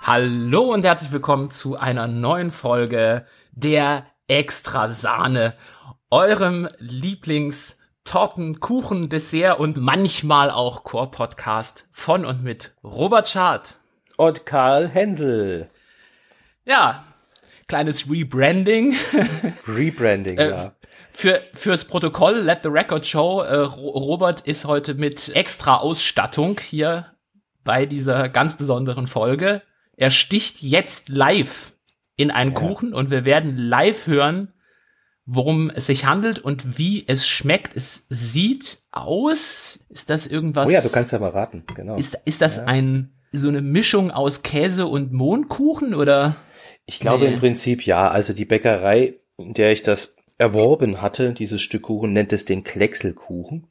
Hallo und herzlich willkommen zu einer neuen Folge der Extrasahne, eurem Lieblings-Torten-, Kuchen-, Dessert- und manchmal auch Chor-Podcast von und mit Robert Schad und Karl Hensel. Ja, kleines Rebranding. Rebranding, ja. Fürs Protokoll, let the record show, Robert ist heute mit extra Ausstattung hier bei dieser ganz besonderen Folge. Er sticht jetzt live in einen Kuchen und wir werden live hören, worum es sich handelt und wie es schmeckt. Es sieht aus, ist das irgendwas? Oh ja, du kannst ja mal raten, genau. Ist das so eine Mischung aus Käse und Mohnkuchen oder? Ich glaube im Prinzip ja. Also die Bäckerei, in der ich das erworben hatte, dieses Stück Kuchen, nennt es den Kleckselkuchen.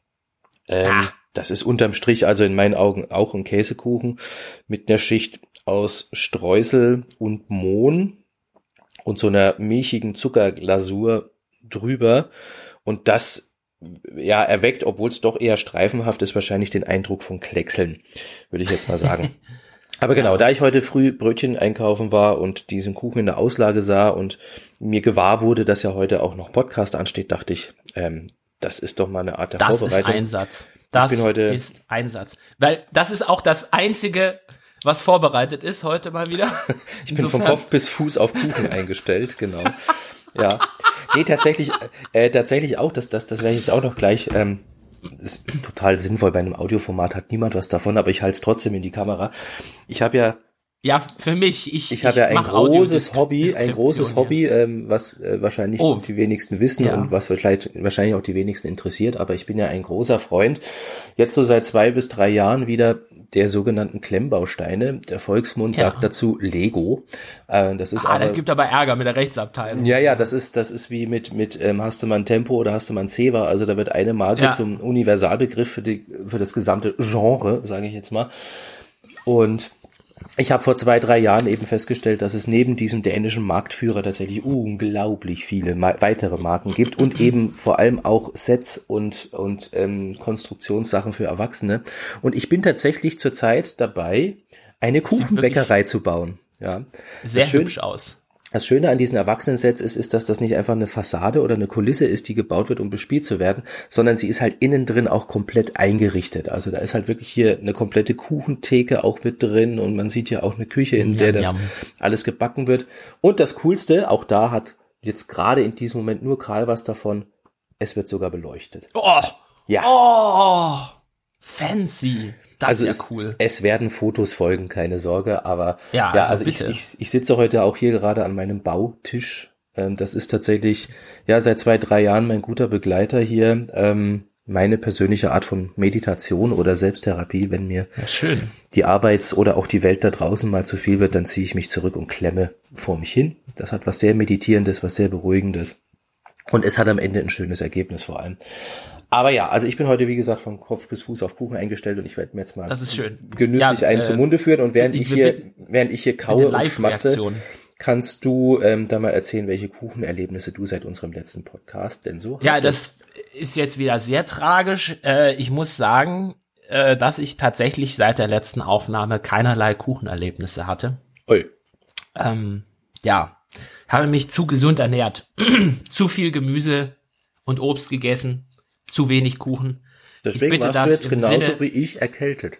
Das ist unterm Strich also in meinen Augen auch ein Käsekuchen mit einer Schicht aus Streusel und Mohn und so einer milchigen Zuckerglasur drüber. Und das erweckt, obwohl es doch eher streifenhaft ist, wahrscheinlich den Eindruck von Kleckseln, würde ich jetzt mal sagen. Aber genau, da ich heute früh Brötchen einkaufen war und diesen Kuchen in der Auslage sah und mir gewahr wurde, dass ja heute auch noch Podcast ansteht, dachte ich, das ist doch mal eine Art der Vorbereitung. Das ist Einsatz. Das ist Einsatz. Weil das ist auch das Einzige, was vorbereitet ist heute mal wieder. Ich bin vom Kopf bis Fuß auf Kuchen eingestellt, genau. Ja. Nee, tatsächlich auch, das werde ich jetzt auch noch gleich, ist total sinnvoll, bei einem Audioformat hat niemand was davon, aber ich halte es trotzdem in die Kamera. Ich habe für mich, ich habe ja ein großes Hobby, was wahrscheinlich die wenigsten wissen und was wahrscheinlich auch die wenigsten interessiert, aber ich bin ja ein großer Freund, jetzt so seit 2 bis 3 Jahren wieder der sogenannten Klemmbausteine. Der Volksmund sagt dazu Lego. Das gibt aber Ärger mit der Rechtsabteilung. Ja, das ist wie mit hast du mal ein Tempo oder hast du mal ein Ceva, also da wird eine Marke zum Universalbegriff für das gesamte Genre, sage ich jetzt mal. Und ich habe vor 2-3 Jahren eben festgestellt, dass es neben diesem dänischen Marktführer tatsächlich unglaublich viele weitere Marken gibt und eben vor allem auch Sets und Konstruktionssachen für Erwachsene. Und ich bin tatsächlich zurzeit dabei, eine Kuchenbäckerei zu bauen. Ja, sehr hübsch aus. Das Schöne an diesen Erwachsenen-Sets ist, dass das nicht einfach eine Fassade oder eine Kulisse ist, die gebaut wird, um bespielt zu werden, sondern sie ist halt innen drin auch komplett eingerichtet. Also da ist halt wirklich hier eine komplette Kuchentheke auch mit drin und man sieht ja auch eine Küche, in der das alles gebacken wird. Und das Coolste, auch da hat jetzt gerade in diesem Moment nur Karl was davon, es wird sogar beleuchtet. Oh! Ja. Oh! Fancy! Das ist ja cool. Es werden Fotos folgen, keine Sorge, aber also ich sitze heute auch hier gerade an meinem Bautisch. Das ist tatsächlich seit 2-3 Jahren mein guter Begleiter hier. Meine persönliche Art von Meditation oder Selbsttherapie, wenn mir die Arbeits- oder auch die Welt da draußen mal zu viel wird, dann ziehe ich mich zurück und klemme vor mich hin. Das hat was sehr Meditierendes, was sehr Beruhigendes. Und es hat am Ende ein schönes Ergebnis vor allem. Aber also ich bin heute, wie gesagt, von Kopf bis Fuß auf Kuchen eingestellt und ich werde mir jetzt mal genüsslich einen zum Munde führen und während ich hier kaue und schmatze, kannst du da mal erzählen, welche Kuchenerlebnisse du seit unserem letzten Podcast denn so hattest. Ja, das ist jetzt wieder sehr tragisch. Ich muss sagen, dass ich tatsächlich seit der letzten Aufnahme keinerlei Kuchenerlebnisse hatte. Ui. Habe mich zu gesund ernährt. Zu viel Gemüse und Obst gegessen. Zu wenig Kuchen. Deswegen warst du jetzt genauso wie ich erkältet.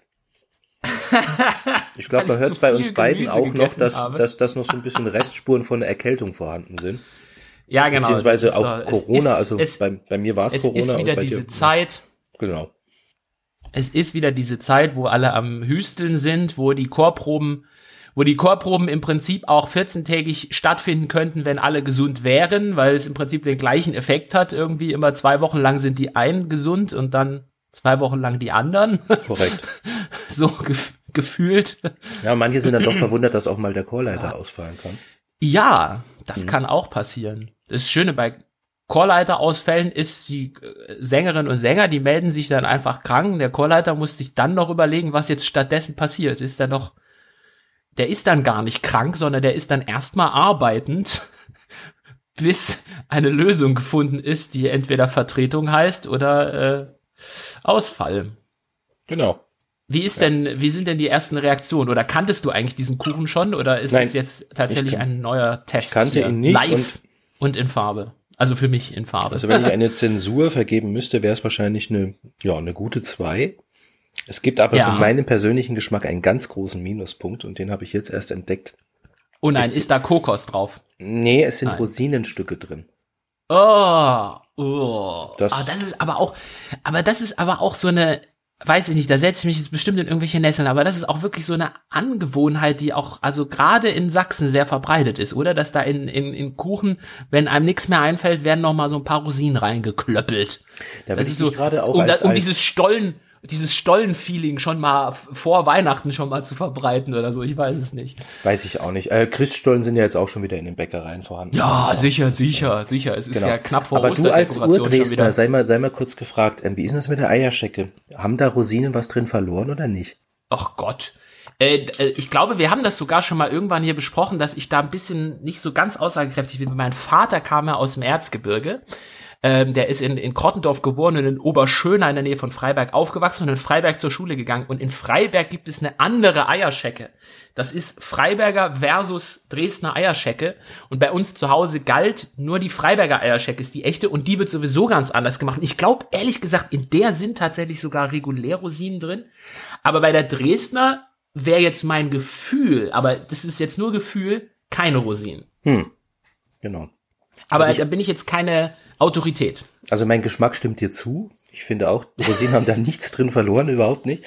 Ich glaube, man hört es bei uns beiden auch noch, dass noch so ein bisschen Restspuren von der Erkältung vorhanden sind. Ja, genau. Beziehungsweise auch Corona, bei mir war es Corona. Es ist wieder diese Zeit. Genau. Es ist wieder diese Zeit, wo alle am Hüsteln sind, wo die Chorproben im Prinzip auch 14-tägig stattfinden könnten, wenn alle gesund wären, weil es im Prinzip den gleichen Effekt hat. Irgendwie immer 2 Wochen lang sind die einen gesund und dann 2 Wochen lang die anderen. Korrekt. So gefühlt. Ja, manche sind dann doch verwundert, dass auch mal der Chorleiter ausfallen kann. Ja, das kann auch passieren. Das Schöne bei Chorleiterausfällen ist, die Sängerinnen und Sänger, die melden sich dann einfach krank. Der Chorleiter muss sich dann noch überlegen, was jetzt stattdessen passiert. Der ist dann gar nicht krank, sondern der ist dann erstmal arbeitend, bis eine Lösung gefunden ist, die entweder Vertretung heißt oder Ausfall. Genau. Wie sind denn die ersten Reaktionen? Oder kanntest du eigentlich diesen Kuchen schon? Oder ist es jetzt tatsächlich ein neuer Test? Ich kannte ihn nicht. Live und in Farbe. Also für mich in Farbe. Also wenn ich eine Zensur vergeben müsste, wäre es wahrscheinlich eine gute 2. Es gibt aber für meinen persönlichen Geschmack einen ganz großen Minuspunkt und den habe ich jetzt erst entdeckt. Oh nein, ist da Kokos drauf? Nee, es sind Rosinenstücke drin. Das ist aber auch so eine, weiß ich nicht, da setze ich mich jetzt bestimmt in irgendwelche Nesseln, aber das ist auch wirklich so eine Angewohnheit, die auch, also gerade in Sachsen sehr verbreitet ist, oder? Dass da in Kuchen, wenn einem nichts mehr einfällt, werden noch mal so ein paar Rosinen reingeklöppelt. Da das ist so, gerade auch dieses Stollen-Feeling schon mal vor Weihnachten schon mal zu verbreiten oder so, ich weiß es nicht. Weiß ich auch nicht. Christstollen sind ja jetzt auch schon wieder in den Bäckereien vorhanden. Ja, sicher. Es ist ja knapp vor Aber Osterdekoration du als Urdresdner, schon wieder. sei mal kurz gefragt, wie ist denn das mit der Eierschecke? Haben da Rosinen was drin verloren oder nicht? Ach Gott. Ich glaube, wir haben das sogar schon mal irgendwann hier besprochen, dass ich da ein bisschen nicht so ganz aussagekräftig bin. Mein Vater kam ja aus dem Erzgebirge. Der ist in Krottendorf geboren und in Oberschöna in der Nähe von Freiberg aufgewachsen und in Freiberg zur Schule gegangen. Und in Freiberg gibt es eine andere Eierschecke. Das ist Freiberger versus Dresdner Eierschecke. Und bei uns zu Hause galt nur die Freiberger Eierschecke ist die echte und die wird sowieso ganz anders gemacht. Und ich glaube, ehrlich gesagt, in der sind tatsächlich sogar Regulärrosinen drin. Aber bei der Dresdner wäre jetzt mein Gefühl, aber das ist jetzt nur Gefühl, keine Rosinen. Genau. Aber da bin ich jetzt keine Autorität. Also mein Geschmack stimmt dir zu. Ich finde auch, Rosinen haben da nichts drin verloren, überhaupt nicht.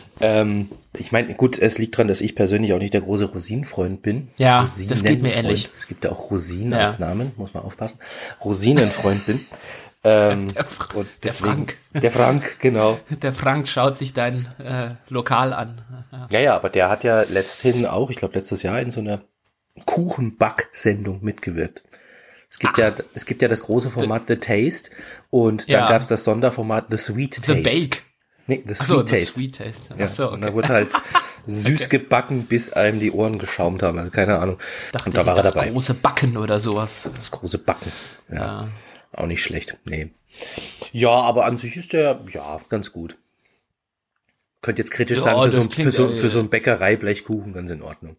Ich meine, gut, es liegt dran, dass ich persönlich auch nicht der große Rosinenfreund bin. Ja, das geht mir ähnlich. Es gibt ja auch Rosinen als Namen, muss man aufpassen. Rosinenfreund bin. Der Frank. Der Frank, genau. Der Frank schaut sich dein Lokal an. Ja, aber der hat ja letzthin auch, ich glaube letztes Jahr in so einer Kuchenback-Sendung mitgewirkt. Es gibt ja das große Format The Taste und dann gab es das Sonderformat The Sweet Taste. The Bake. Nee, The Sweet Taste. The Sweet Taste. Ja, okay. Und da wurde halt süß gebacken, bis einem die Ohren geschaumt haben. Also keine Ahnung. Und da war er dabei. Das große Backen oder sowas. Das große Backen. Ja. Auch nicht schlecht. Nee. Ja, aber an sich ist der, ganz gut. Könnte jetzt kritisch sagen, für so einen Bäckerei-Blechkuchen ganz in Ordnung.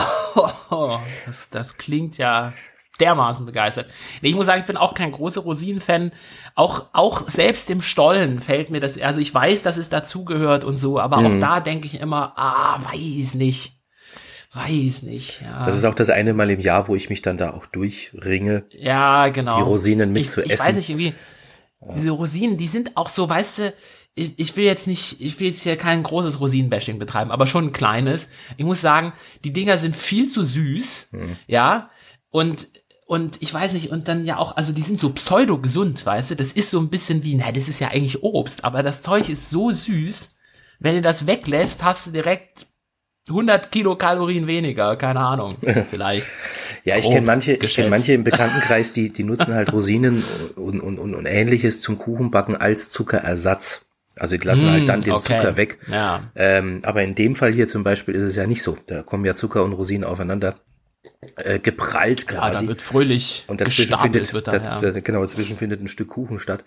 Das klingt ja dermaßen begeistert. Nee, ich muss sagen, ich bin auch kein großer Rosinen-Fan. Auch selbst im Stollen fällt mir das, also ich weiß, dass es dazugehört und so, aber auch da denke ich immer, weiß nicht. Ja. Das ist auch das eine Mal im Jahr, wo ich mich dann da auch durchringe. Ja, genau. Die Rosinen zu essen. Ich weiß nicht, irgendwie, diese Rosinen, die sind auch so, weißt du, ich will jetzt hier kein großes Rosinenbashing betreiben, aber schon ein kleines. Ich muss sagen, die Dinger sind viel zu süß, ja, und ich weiß nicht, und dann ja auch, also die sind so pseudo-gesund, weißt du, das ist so ein bisschen wie, das ist ja eigentlich Obst, aber das Zeug ist so süß, wenn du das weglässt, hast du direkt 100 Kilokalorien weniger, keine Ahnung, vielleicht. Ja, ich kenne manche im Bekanntenkreis, die nutzen halt Rosinen und Ähnliches zum Kuchenbacken als Zuckerersatz. Also die lassen halt dann den Zucker weg. Ja. Aber in dem Fall hier zum Beispiel ist es ja nicht so. Da kommen ja Zucker und Rosinen aufeinander geprallt quasi. Ja, da wird fröhlich und dazwischen findet ein Stück Kuchen statt.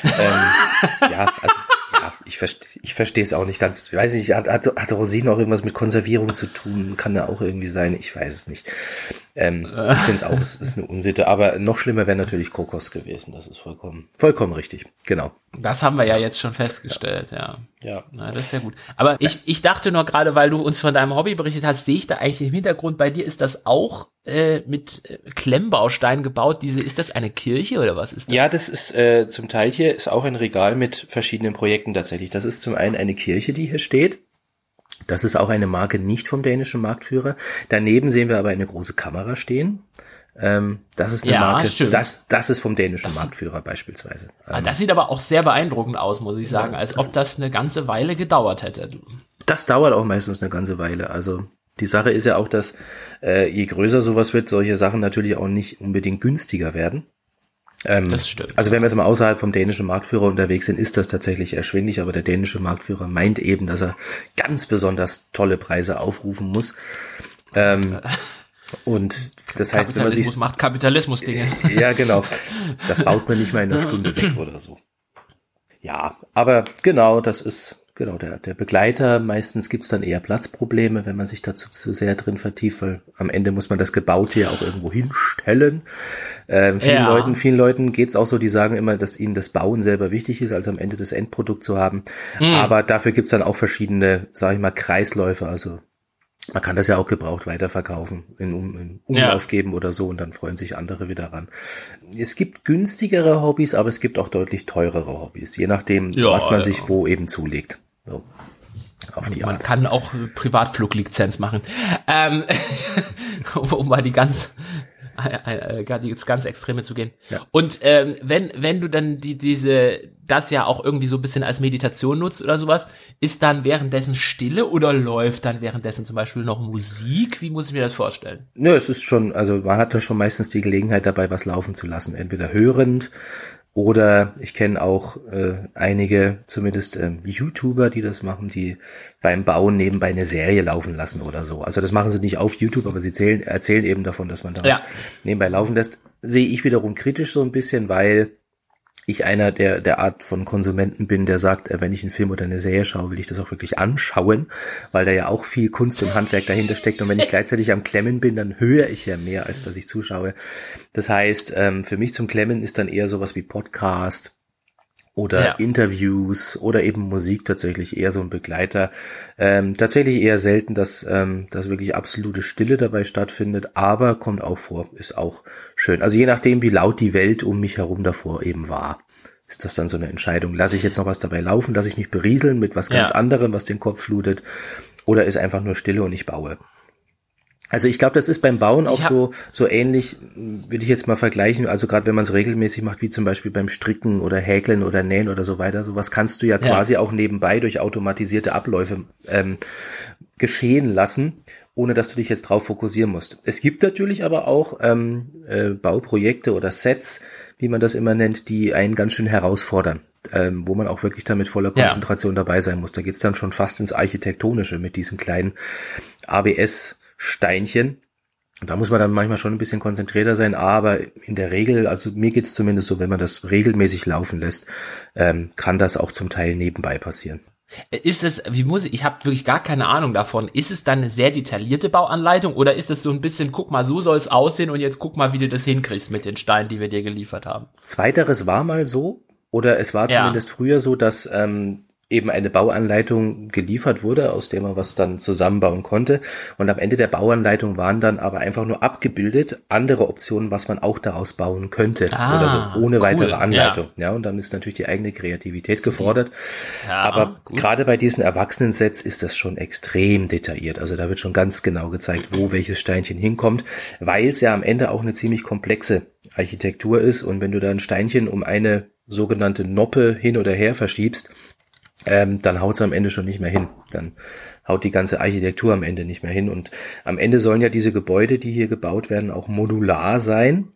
Ich verstehe es auch nicht ganz. Ich weiß nicht, hat Rosinen auch irgendwas mit Konservierung zu tun? Kann da auch irgendwie sein? Ich weiß es nicht. Ich finde es auch, es ist eine Unsitte. Aber noch schlimmer wäre natürlich Kokos gewesen. Das ist vollkommen richtig. Genau. Das haben wir ja jetzt schon festgestellt, ja. Ja. Na, das ist ja gut. Aber ich dachte nur gerade, weil du uns von deinem Hobby berichtet hast, sehe ich da eigentlich im Hintergrund, bei dir ist das auch mit Klemmbausteinen gebaut. Ist das eine Kirche oder was ist das? Ja, das ist zum Teil hier ist auch ein Regal mit verschiedenen Projekten tatsächlich. Das ist zum einen eine Kirche, die hier steht. Das ist auch eine Marke nicht vom dänischen Marktführer. Daneben sehen wir aber eine große Kamera stehen. Das ist eine Marke, das ist vom dänischen Marktführer beispielsweise. Das sieht aber auch sehr beeindruckend aus, muss ich sagen, als ob das eine ganze Weile gedauert hätte. Das dauert auch meistens eine ganze Weile. Also die Sache ist ja auch, dass je größer sowas wird, solche Sachen natürlich auch nicht unbedingt günstiger werden. Das stimmt. Also wenn wir jetzt mal außerhalb vom dänischen Marktführer unterwegs sind, ist das tatsächlich erschwinglich, aber der dänische Marktführer meint eben, dass er ganz besonders tolle Preise aufrufen muss. Und das heißt, wenn man sich macht Kapitalismus-Dinge. Ja, genau. Das baut man nicht mal in einer Stunde weg oder so. Ja, aber genau, das ist genau, der Begleiter. Meistens gibt's dann eher Platzprobleme, wenn man sich dazu zu sehr drin vertieft, weil am Ende muss man das Gebaute ja auch irgendwo hinstellen. Vielen Leuten geht's auch so, die sagen immer, dass ihnen das Bauen selber wichtig ist, als am Ende das Endprodukt zu haben. Aber dafür gibt's dann auch verschiedene, sage ich mal, Kreisläufe, also man kann das ja auch gebraucht weiterverkaufen, in Umlauf geben oder so und dann freuen sich andere wieder ran. Es gibt günstigere Hobbys, aber es gibt auch deutlich teurere Hobbys, je nachdem, was man sich wo eben zulegt. So, auf die Art. Man kann auch Privatfluglizenz machen. Um mal das ganz Extreme zu gehen. Ja. Und wenn du dann das ja auch irgendwie so ein bisschen als Meditation nutzt oder sowas, ist dann währenddessen Stille oder läuft dann währenddessen zum Beispiel noch Musik? Wie muss ich mir das vorstellen? Nö, es ist schon, also man hat dann schon meistens die Gelegenheit dabei, was laufen zu lassen. Entweder hörend oder ich kenne auch einige, zumindest YouTuber, die das machen, die beim Bauen nebenbei eine Serie laufen lassen oder so. Also das machen sie nicht auf YouTube, aber sie erzählen eben davon, dass man das nebenbei laufen lässt. Sehe ich wiederum kritisch so ein bisschen, weil ich einer der Art von Konsumenten bin, der sagt, wenn ich einen Film oder eine Serie schaue, will ich das auch wirklich anschauen, weil da ja auch viel Kunst und Handwerk dahinter steckt. Und wenn ich gleichzeitig am Klemmen bin, dann höre ich ja mehr, als dass ich zuschaue. Das heißt, für mich zum Klemmen ist dann eher sowas wie Podcast oder Interviews oder eben Musik tatsächlich eher so ein Begleiter. Tatsächlich eher selten, dass wirklich absolute Stille dabei stattfindet, aber kommt auch vor, ist auch schön. Also je nachdem, wie laut die Welt um mich herum davor eben war, ist das dann so eine Entscheidung. Lasse ich jetzt noch was dabei laufen, lasse ich mich berieseln mit was ganz anderem, was den Kopf flutet, oder ist einfach nur Stille und ich baue. Also ich glaube, das ist beim Bauen auch so ähnlich, würde ich jetzt mal vergleichen, also gerade wenn man es regelmäßig macht, wie zum Beispiel beim Stricken oder Häkeln oder Nähen oder so weiter, sowas kannst du ja quasi auch nebenbei durch automatisierte Abläufe geschehen lassen, ohne dass du dich jetzt drauf fokussieren musst. Es gibt natürlich aber auch Bauprojekte oder Sets, wie man das immer nennt, die einen ganz schön herausfordern, wo man auch wirklich da mit voller Konzentration dabei sein muss. Da geht's dann schon fast ins Architektonische mit diesen kleinen ABS-Steinchen. Da muss man dann manchmal schon ein bisschen konzentrierter sein, aber in der Regel, also mir geht's zumindest so, wenn man das regelmäßig laufen lässt, kann das auch zum Teil nebenbei passieren. Ist es, ich habe wirklich gar keine Ahnung davon, ist es dann eine sehr detaillierte Bauanleitung oder ist es so ein bisschen, guck mal, so soll es aussehen und jetzt guck mal, wie du das hinkriegst mit den Steinen, die wir dir geliefert haben? Zweiteres war mal so, oder es war zumindest früher so, dass eben eine Bauanleitung geliefert wurde, aus der man was dann zusammenbauen konnte. Und am Ende der Bauanleitung waren dann aber einfach nur abgebildet andere Optionen, was man auch daraus bauen könnte. Oder so ohne weitere Anleitung. Ja, und dann ist natürlich die eigene Kreativität gefordert. Ja, aber gerade bei diesen Erwachsenen-Sets ist das schon extrem detailliert. Also da wird schon ganz genau gezeigt, wo welches Steinchen hinkommt, weil es ja am Ende auch eine ziemlich komplexe Architektur ist. Und wenn du da ein Steinchen um eine sogenannte Noppe hin oder her verschiebst, dann haut's am Ende schon nicht mehr hin. Dann haut die ganze Architektur am Ende nicht mehr hin. Und am Ende sollen ja diese Gebäude, die hier gebaut werden, auch modular sein.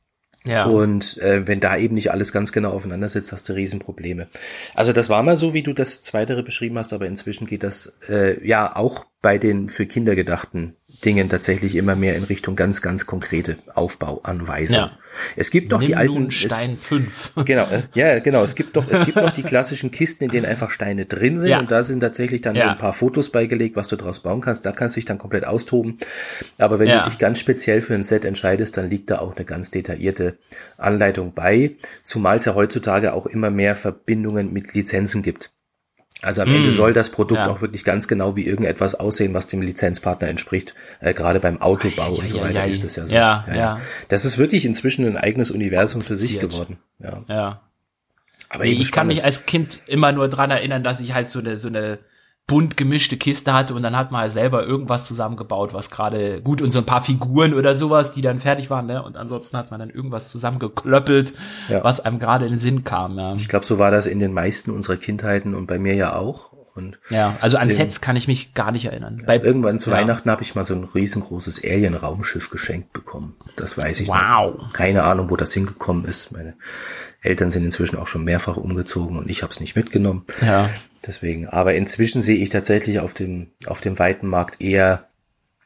Ja. Und wenn da eben nicht alles ganz genau aufeinander sitzt, hast du Riesenprobleme. Also das war mal so, wie du das Zweitere beschrieben hast, aber inzwischen geht das auch bei den für Kinder gedachten Dingen tatsächlich immer mehr in Richtung ganz, ganz konkrete Aufbauanweisungen. Ja. Es gibt doch die alten Stein 5. Genau, es gibt doch die klassischen Kisten, in denen einfach Steine drin sind und da sind tatsächlich dann so ein paar Fotos beigelegt, was du draus bauen kannst. Da kannst du dich dann komplett austoben. Aber wenn du dich ganz speziell für ein Set entscheidest, dann liegt da auch eine ganz detaillierte Anleitung bei, zumal es ja heutzutage auch immer mehr Verbindungen mit Lizenzen gibt. Also am Ende soll das Produkt auch wirklich ganz genau wie irgendetwas aussehen, was dem Lizenzpartner entspricht. Gerade beim Autobau und so weiter ist das ja so. Ja. Das ist wirklich inzwischen ein eigenes Universum für sich geworden. Ja. Aber ich kann mich als Kind immer nur dran erinnern, dass ich halt so eine bunt gemischte Kiste hatte und dann hat man halt selber irgendwas zusammengebaut, was gerade gut und so ein paar Figuren oder sowas, die dann fertig waren, ne? Und ansonsten hat man dann irgendwas zusammengeklöppelt, was einem gerade in den Sinn kam, ja. Ich glaube, so war das in den meisten unserer Kindheiten und bei mir ja auch. Und also an Sets kann ich mich gar nicht erinnern. Irgendwann zu Weihnachten habe ich mal so ein riesengroßes Alien-Raumschiff geschenkt bekommen. Das weiß ich noch. Keine Ahnung, wo das hingekommen ist. Meine Eltern sind inzwischen auch schon mehrfach umgezogen und ich habe es nicht mitgenommen. Ja. Deswegen, aber inzwischen sehe ich tatsächlich auf dem weiten Markt eher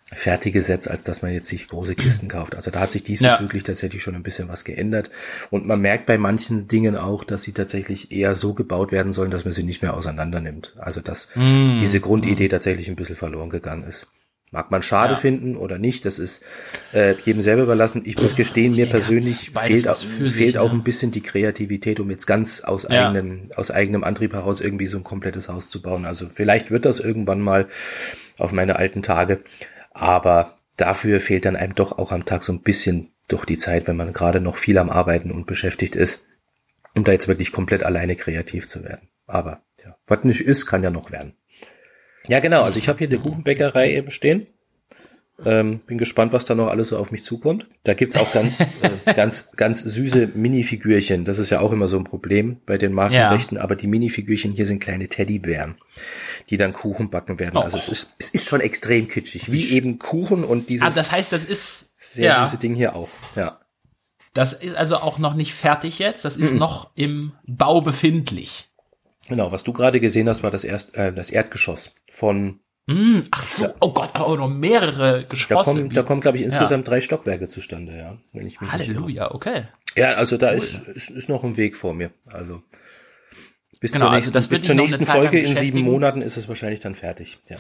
fertige Sets, als dass man jetzt sich große Kisten kauft. Also da hat sich diesbezüglich tatsächlich schon ein bisschen was geändert. Und man merkt bei manchen Dingen auch, dass sie tatsächlich eher so gebaut werden sollen, dass man sie nicht mehr auseinander nimmt. Also dass diese Grundidee tatsächlich ein bisschen verloren gegangen ist. Mag man schade finden oder nicht, das ist jedem selber überlassen. Ich muss gestehen, mir persönlich fehlt auch ein bisschen die Kreativität, um jetzt ganz aus eigenem Antrieb heraus irgendwie so ein komplettes Haus zu bauen. Also vielleicht wird das irgendwann mal auf meine alten Tage, aber dafür fehlt dann einem doch auch am Tag so ein bisschen doch die Zeit, wenn man gerade noch viel am Arbeiten und beschäftigt ist, um da jetzt wirklich komplett alleine kreativ zu werden. Aber ja, was nicht ist, kann ja noch werden. Ja, genau. Also ich habe hier eine Kuchenbäckerei eben stehen. Bin gespannt, was da noch alles so auf mich zukommt. Da gibt's auch ganz süße Minifigürchen. Das ist ja auch immer so ein Problem bei den Markenrechten. Ja. Aber die Minifigürchen hier sind kleine Teddybären, die dann Kuchen backen werden. Oh. Also es ist schon extrem kitschig, wie eben Kuchen und dieses. Das heißt, das ist sehr süße Ding hier auch. Ja. Das ist also auch noch nicht fertig jetzt. Das ist noch im Bau befindlich. Genau, was du gerade gesehen hast, war das Erdgeschoss von. Ach so, oh Gott, auch noch mehrere Geschosse. Da kommen, glaube ich, insgesamt 3 Stockwerke zustande, ja. Wenn ich mich Halleluja, okay. Ja, also da ist noch ein Weg vor mir. Also bis zur nächsten Folge in 7 Monaten ist es wahrscheinlich dann fertig. Ja.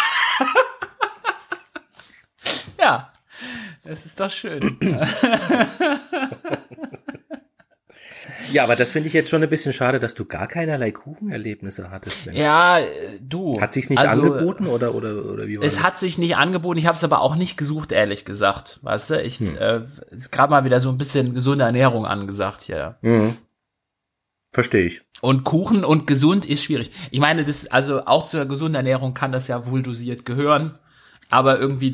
Ja, das ist doch schön. Ja, aber das finde ich jetzt schon ein bisschen schade, dass du gar keinerlei Kuchenerlebnisse hattest. Ja, du. Hat sich's nicht angeboten oder wie war das? Es hat sich nicht angeboten, ich habe es aber auch nicht gesucht, ehrlich gesagt. Weißt du, ist gerade mal wieder so ein bisschen gesunde Ernährung angesagt hier. Mhm. Verstehe ich. Und Kuchen und gesund ist schwierig. Ich meine, also auch zur gesunden Ernährung kann das ja wohl dosiert gehören, aber irgendwie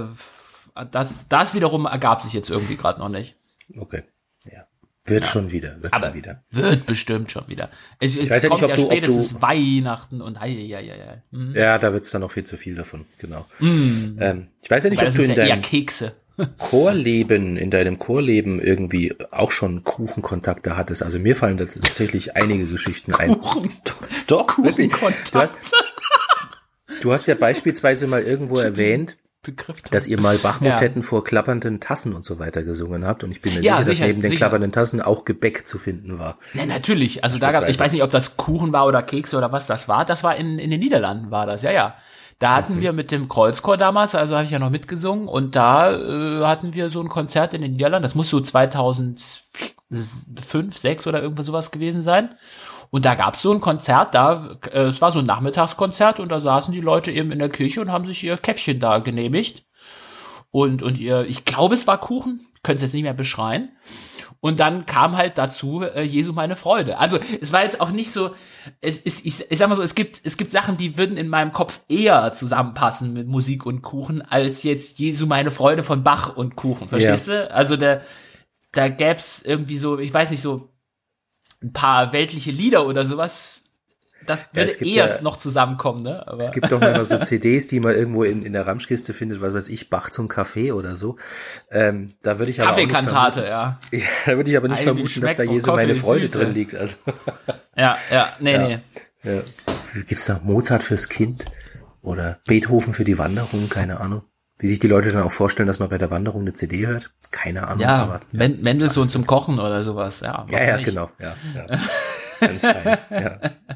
das wiederum ergab sich jetzt irgendwie gerade noch nicht. Okay, ja. Wird schon wieder. Wird bestimmt schon wieder. Es weiß kommt ja nicht, ob spätestens Weihnachten und Ja, da wird's dann noch viel zu viel davon, genau. Ich weiß ja nicht, ob du in deinem Kekse. in deinem Chorleben irgendwie auch schon Kuchenkontakte hattest. Also mir fallen da tatsächlich einige Geschichten ein. Doch, Kuchenkontakte. Du hast ja beispielsweise mal irgendwo erwähnt, dass ihr mal Bachmotetten vor klappernden Tassen und so weiter gesungen habt. Und ich bin mir sicher, dass neben den klappernden Tassen auch Gebäck zu finden war. Ja, natürlich. Also ich weiß nicht, ob das Kuchen war oder Kekse oder was das war. Das war in den Niederlanden war das, ja. Da hatten wir mit dem Kreuzchor damals, also habe ich ja noch mitgesungen. Und da hatten wir so ein Konzert in den Niederlanden. Das muss so 2005, 2006 oder irgendwas sowas gewesen sein. Und da gab's so ein Konzert, es war so ein Nachmittagskonzert und da saßen die Leute eben in der Kirche und haben sich ihr Käffchen da genehmigt. Und ich glaube, es war Kuchen, könnte es jetzt nicht mehr beschreien. Und dann kam halt dazu Jesu meine Freude. Also es war jetzt auch nicht so, ich sag mal so, es gibt Sachen, die würden in meinem Kopf eher zusammenpassen mit Musik und Kuchen, als jetzt Jesu meine Freude von Bach und Kuchen, verstehst du? Also da gäb's irgendwie so, ich weiß nicht, so ein paar weltliche Lieder oder sowas, das würde eher noch zusammenkommen, ne? Aber es gibt doch mal so CDs, die man irgendwo in der Ramschkiste findet, was weiß ich, Bach zum Kaffee oder so. Da würde ich aber Kaffeekantate, ja. Da würde ich aber nicht vermuten, dass da Jesu meine Freude drin liegt. Also. Nee. Ja. Gibt's da Mozart fürs Kind oder Beethoven für die Wanderung? Keine Ahnung. Wie sich die Leute dann auch vorstellen, dass man bei der Wanderung eine CD hört? Keine Ahnung. Ja, aber Mendelssohn zum Kochen oder sowas. Ja, genau. Ja. Ganz fein. Ja.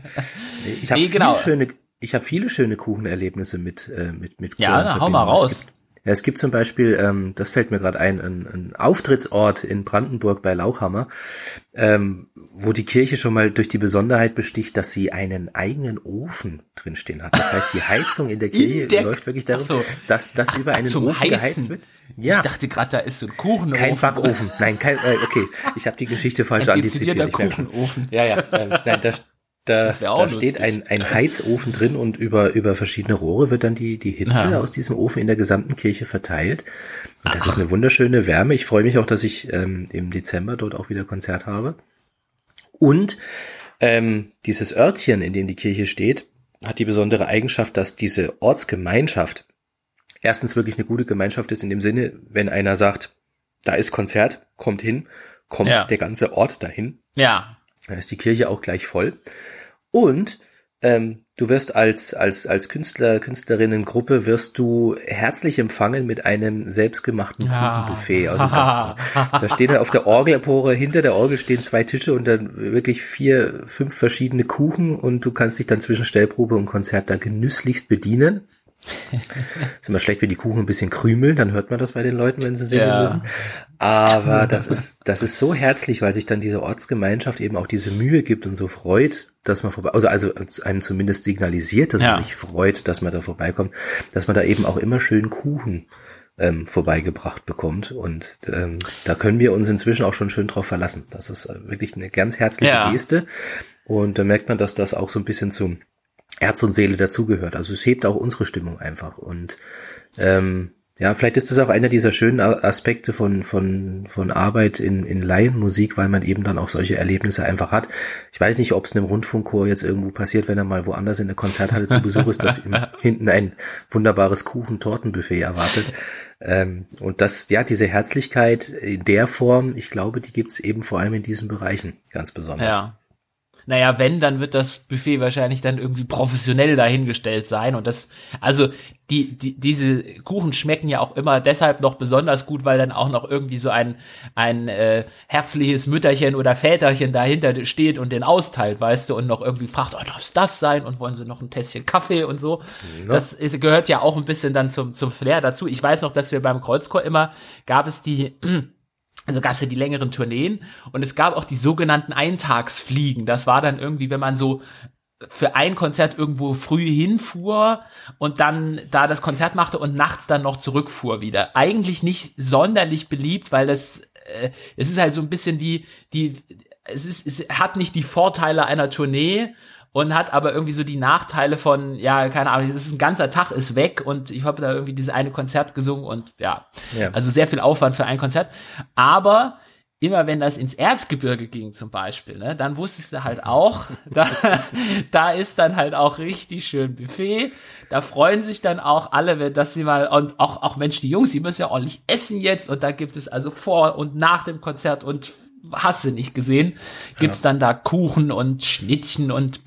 Ich habe viele schöne Kuchenerlebnisse mit Kuchen. Ja, dann hau mal raus. Es gibt zum Beispiel, das fällt mir gerade ein Auftrittsort in Brandenburg bei Lauchhammer, wo die Kirche schon mal durch die Besonderheit besticht, dass sie einen eigenen Ofen drinstehen hat. Das heißt, die Heizung in der Kirche läuft wirklich darum, dass das über einen Ofen geheizt wird. Ja. Ich dachte gerade, da ist so ein Kuchenofen. Kein Backofen. Nein, okay. Ich habe die Geschichte falsch antizipiert. Ein dezidierter Kuchenofen. Ja. Nein, da steht ein Heizofen drin und über verschiedene Rohre wird dann die Hitze aus diesem Ofen in der gesamten Kirche verteilt. Und das ist eine wunderschöne Wärme. Ich freue mich auch, dass ich im Dezember dort auch wieder Konzert habe. Und dieses Örtchen, in dem die Kirche steht, hat die besondere Eigenschaft, dass diese Ortsgemeinschaft erstens wirklich eine gute Gemeinschaft ist in dem Sinne, wenn einer sagt, da ist Konzert, kommt hin, kommt der ganze Ort dahin. Ja. Da ist die Kirche auch gleich voll. Und Du wirst als Künstler, Künstlerinnengruppe wirst du herzlich empfangen mit einem selbstgemachten Kuchenbuffet aus dem Ganzen. Da stehen auf der Orgelempore, hinter der Orgel stehen 2 Tische und dann wirklich 4, 5 verschiedene Kuchen und du kannst dich dann zwischen Stellprobe und Konzert da genüsslichst bedienen. Ist immer schlecht, wenn die Kuchen ein bisschen krümeln, dann hört man das bei den Leuten, wenn sie singen müssen. Aber das ist so herzlich, weil sich dann diese Ortsgemeinschaft eben auch diese Mühe gibt und so freut, dass man vorbei, also einem zumindest signalisiert, dass er sich freut, dass man da vorbeikommt, dass man da eben auch immer schön Kuchen vorbeigebracht bekommt und da können wir uns inzwischen auch schon schön drauf verlassen. Das ist wirklich eine ganz herzliche Geste und da merkt man, dass das auch so ein bisschen zum Herz und Seele dazugehört. Also es hebt auch unsere Stimmung einfach und vielleicht ist das auch einer dieser schönen Aspekte von Arbeit in Laienmusik, weil man eben dann auch solche Erlebnisse einfach hat. Ich weiß nicht, ob es einem Rundfunkchor jetzt irgendwo passiert, wenn er mal woanders in der Konzerthalle zu Besuch ist, dass ihm hinten ein wunderbares Kuchen-Tortenbuffet erwartet. Und diese Herzlichkeit in der Form, ich glaube, die gibt's eben vor allem in diesen Bereichen ganz besonders. Ja. Naja, wenn, dann wird das Buffet wahrscheinlich dann irgendwie professionell dahingestellt sein und diese Kuchen schmecken ja auch immer deshalb noch besonders gut, weil dann auch noch irgendwie so ein herzliches Mütterchen oder Väterchen dahinter steht und den austeilt, weißt du, und noch irgendwie fragt, darf es das sein und wollen sie noch ein Tässchen Kaffee und so. Ja. Das gehört ja auch ein bisschen dann zum Flair dazu. Ich weiß noch, dass wir beim Kreuzchor gab es ja die längeren Tourneen und es gab auch die sogenannten Eintagsfliegen. Das war dann irgendwie, wenn man so für ein Konzert irgendwo früh hinfuhr und dann da das Konzert machte und nachts dann noch zurückfuhr wieder. Eigentlich nicht sonderlich beliebt, weil es ist halt so ein bisschen es hat nicht die Vorteile einer Tournee und hat aber irgendwie so die Nachteile von, keine Ahnung, es ist ein ganzer Tag ist weg und ich habe da irgendwie dieses eine Konzert gesungen und also sehr viel Aufwand für ein Konzert. Aber immer wenn das ins Erzgebirge ging zum Beispiel, ne, dann wusstest du halt auch, da ist dann halt auch richtig schön Buffet. Da freuen sich dann auch alle, dass sie mal, und auch Mensch, die Jungs, die müssen ja ordentlich essen jetzt und da gibt es also vor und nach dem Konzert und hast du nicht gesehen, gibt's dann da Kuchen und Schnittchen und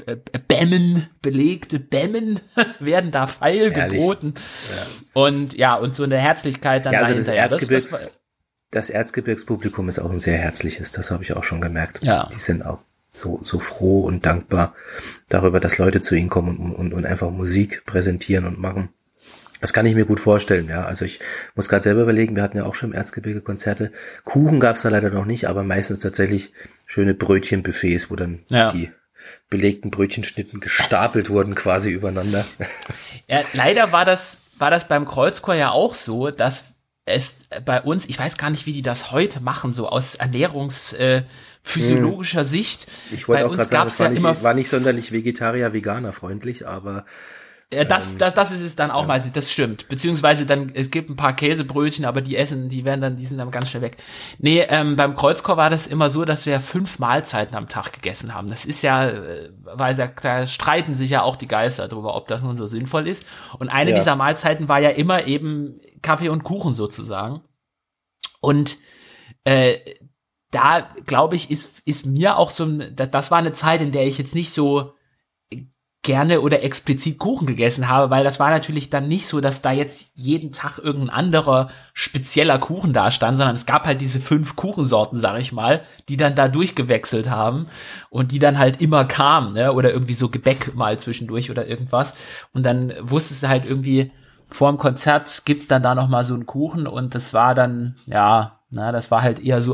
belegte Bämmen werden da feil geboten. Und so eine Herzlichkeit dann dahinter. Das Erzgebirgspublikum ist auch ein sehr herzliches, das habe ich auch schon gemerkt. Ja. Die sind auch so froh und dankbar darüber, dass Leute zu ihnen kommen und einfach Musik präsentieren und machen. Das kann ich mir gut vorstellen, ja. Also ich muss gerade selber überlegen, wir hatten ja auch schon im Erzgebirge Konzerte. Kuchen gab's da leider noch nicht, aber meistens tatsächlich schöne Brötchenbuffets, wo dann die belegten Brötchenschnitten gestapelt wurden quasi übereinander. Ja, leider war das beim Kreuzchor ja auch so, dass es bei uns, ich weiß gar nicht, wie die das heute machen, so aus ernährungsphysiologischer Sicht. Ich wollte auch gerade sagen, es war nicht sonderlich Vegetarier-Veganer-freundlich, aber das ist es dann auch meistens, das stimmt. Beziehungsweise dann, es gibt ein paar Käsebrötchen, aber die sind dann ganz schnell weg. Nee, beim Kreuzchor war das immer so, dass wir 5 Mahlzeiten am Tag gegessen haben. Das ist ja, weil da streiten sich ja auch die Geister drüber, ob das nun so sinnvoll ist. Und eine dieser Mahlzeiten war ja immer eben Kaffee und Kuchen sozusagen. Und da, glaube ich, ist mir auch das war eine Zeit, in der ich jetzt nicht so gerne oder explizit Kuchen gegessen habe, weil das war natürlich dann nicht so, dass da jetzt jeden Tag irgendein anderer spezieller Kuchen da stand, sondern es gab halt diese 5 Kuchensorten, sag ich mal, die dann da durchgewechselt haben und die dann halt immer kamen, ne? Oder irgendwie so Gebäck mal zwischendurch oder irgendwas und dann wusstest du halt irgendwie, vor dem Konzert gibt's dann da noch mal so einen Kuchen und das war dann, das war halt eher so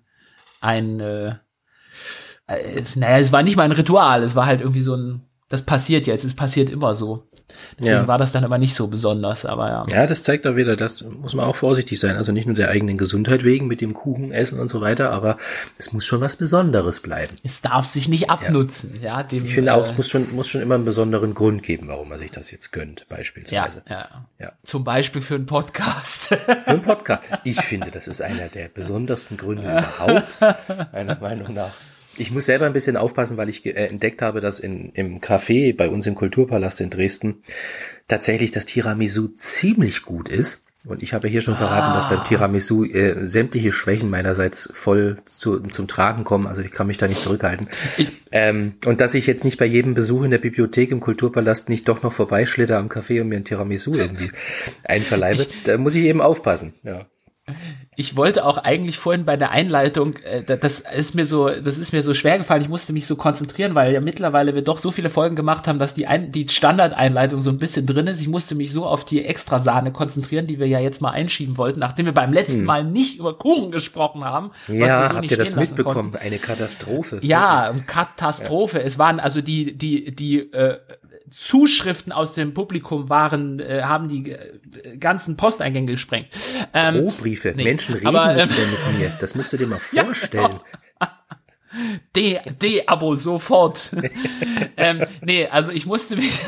es war nicht mal ein Ritual, es war halt irgendwie so das passiert jetzt, es passiert immer so. Deswegen war das dann aber nicht so besonders, aber ja. Ja, das zeigt auch wieder, das muss man auch vorsichtig sein. Also nicht nur der eigenen Gesundheit wegen mit dem Kuchen essen und so weiter, aber es muss schon was Besonderes bleiben. Es darf sich nicht abnutzen, ich finde auch, es muss schon immer einen besonderen Grund geben, warum man sich das jetzt gönnt, beispielsweise. Ja. Zum Beispiel für einen Podcast. Für einen Podcast. Ich finde, das ist einer der besondersten Gründe überhaupt, meiner Meinung nach. Ich muss selber ein bisschen aufpassen, weil ich entdeckt habe, dass im Café bei uns im Kulturpalast in Dresden tatsächlich das Tiramisu ziemlich gut ist. Und ich habe ja hier schon verraten, dass beim Tiramisu sämtliche Schwächen meinerseits voll zum Tragen kommen. Also ich kann mich da nicht zurückhalten. Und dass ich jetzt nicht bei jedem Besuch in der Bibliothek im Kulturpalast nicht doch noch vorbeischlitter am Café und mir ein Tiramisu irgendwie einverleibe, da muss ich eben aufpassen. Ja. Ich wollte auch eigentlich vorhin bei der Einleitung, das ist mir so schwer gefallen, ich musste mich so konzentrieren, weil ja mittlerweile wir doch so viele Folgen gemacht haben, dass die Standardeinleitung so ein bisschen drin ist. Ich musste mich so auf die Extrasahne konzentrieren, die wir ja jetzt mal einschieben wollten, nachdem wir beim letzten Mal nicht über Kuchen gesprochen haben. Ja, was wir so habt nicht ihr das stehen lassen mitbekommen? konnten. Eine Katastrophe. Ja, Katastrophe. Ja. Es waren also die Zuschriften aus dem Publikum haben die ganzen Posteingänge gesprengt. Briefe. Nee, Menschen reden nicht mehr mit mir. Das musst du dir mal vorstellen. Ja, Abo sofort. Nee, also ich musste mich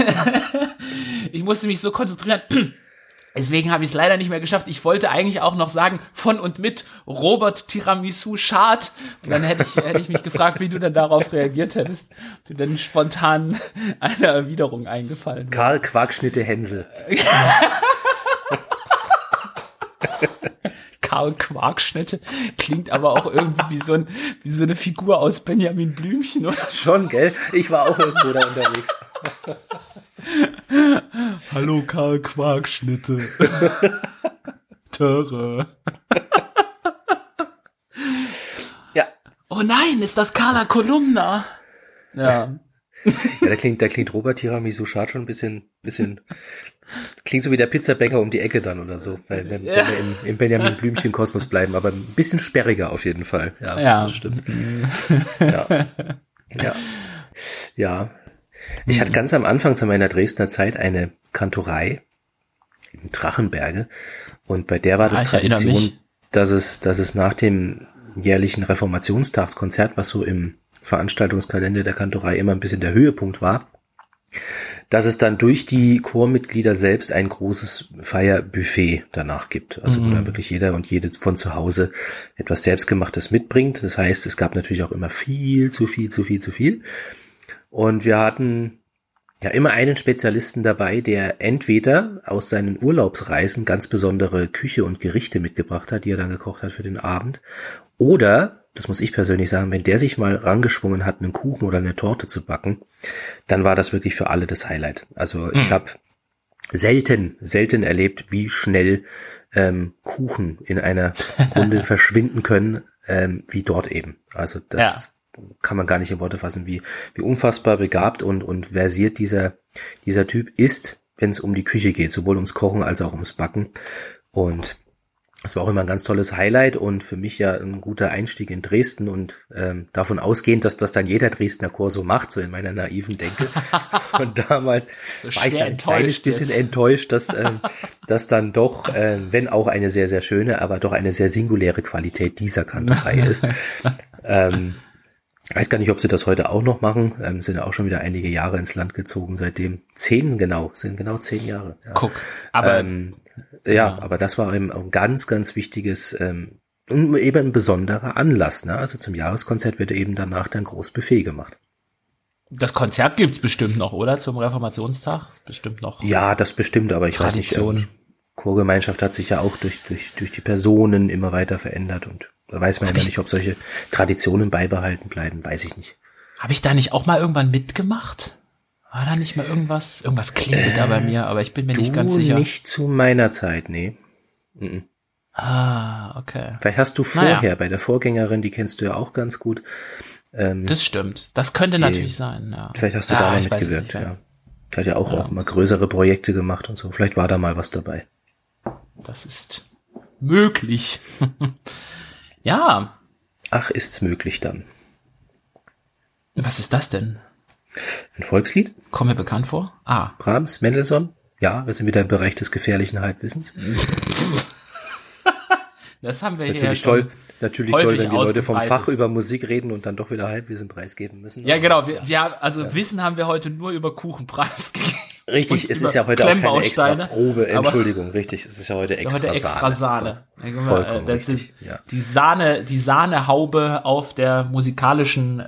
so konzentrieren. Deswegen habe ich es leider nicht mehr geschafft. Ich wollte eigentlich auch noch sagen, von und mit Robert Tiramisu Schad. Und dann hätte ich mich gefragt, wie du dann darauf reagiert hättest. Du dann spontan eine Erwiderung eingefallen wäre. Karl Quarkschnitte Hänsel. Karl Quarkschnitte klingt aber auch irgendwie wie so eine Figur aus Benjamin Blümchen oder so. Schon, gell? Ich war auch irgendwo da unterwegs. Hallo Karl Quarkschnitte. Töre. Ja. Oh nein, ist das Carla Kolumna? Ja. Ja, da klingt Robert Tiramisu Schad schon ein bisschen, klingt so wie der Pizzabäcker um die Ecke dann oder so, wenn wir im Benjamin Blümchen Kosmos bleiben, aber ein bisschen sperriger auf jeden Fall. Ja. Das stimmt. Ja. Ich hatte ganz am Anfang zu meiner Dresdner Zeit eine Kantorei in Drachenberge und bei der war das Tradition, dass es nach dem jährlichen Reformationstagskonzert, was so im Veranstaltungskalender der Kantorei immer ein bisschen der Höhepunkt war, dass es dann durch die Chormitglieder selbst ein großes Feierbuffet danach gibt. Also wo dann wirklich jeder und jede von zu Hause etwas Selbstgemachtes mitbringt. Das heißt, es gab natürlich auch immer viel zu viel. Und wir hatten ja immer einen Spezialisten dabei, der entweder aus seinen Urlaubsreisen ganz besondere Küche und Gerichte mitgebracht hat, die er dann gekocht hat für den Abend. Oder, das muss ich persönlich sagen, wenn der sich mal rangeschwungen hat, einen Kuchen oder eine Torte zu backen, dann war das wirklich für alle das Highlight. Also ich habe selten erlebt, wie schnell Kuchen in einer Runde verschwinden können, wie dort eben. Also das kann man gar nicht in Worte fassen, wie unfassbar begabt und versiert dieser Typ ist, wenn es um die Küche geht, sowohl ums Kochen als auch ums Backen. Und es war auch immer ein ganz tolles Highlight und für mich ja ein guter Einstieg in Dresden und davon ausgehend, dass das dann jeder Dresdner Chor so macht, so in meiner naiven Denke. Und damals so war ich ein kleines bisschen enttäuscht, dass dann doch, wenn auch eine sehr, sehr schöne, aber doch eine sehr singuläre Qualität dieser Kantorei ist. Ich weiß gar nicht, ob sie das heute auch noch machen. Sind ja auch schon wieder einige Jahre ins Land gezogen seitdem. Sind genau 10 Jahre. Ja. Guck, aber aber das war eben ein ganz, ganz wichtiges, eben ein besonderer Anlass. Ne? Also zum Jahreskonzert wird eben danach dann groß Buffet gemacht. Das Konzert gibt's bestimmt noch, oder? Zum Reformationstag? Das bestimmt noch. Ja, das bestimmt, aber ich Tradition. Weiß nicht. Chorgemeinschaft hat sich ja auch durch die Personen immer weiter verändert und da weiß man ja nicht, ob solche Traditionen beibehalten bleiben, weiß ich nicht. Habe ich da nicht auch mal irgendwann mitgemacht? War da nicht mal irgendwas? Irgendwas klingelt da bei mir, aber ich bin mir nicht ganz sicher. Nicht zu meiner Zeit, nee. Ah, okay. Vielleicht hast du vorher bei der Vorgängerin, die kennst du ja auch ganz gut. Das stimmt. Das könnte natürlich sein, ja. Vielleicht hast du da mal mitgewirkt, ja. Die hat ja auch mal größere Projekte gemacht und so. Vielleicht war da mal was dabei. Das ist möglich. Ja. Ach, ist's möglich dann. Was ist das denn? Ein Volkslied? Kommt mir bekannt vor? Brahms, Mendelssohn? Ja, wir sind wieder im Bereich des gefährlichen Halbwissens. Das haben wir natürlich hier toll. Natürlich toll, wenn die Leute vom Fach über Musik reden und dann doch wieder Halbwissen preisgeben müssen. Ja, genau. Wissen haben wir heute nur über Kuchen preisgegeben. Richtig, es ist ja heute auch keine extra Probe. Entschuldigung, richtig. Es ist ja heute extra Sahne. Das ist die Sahnehaube auf der musikalischen,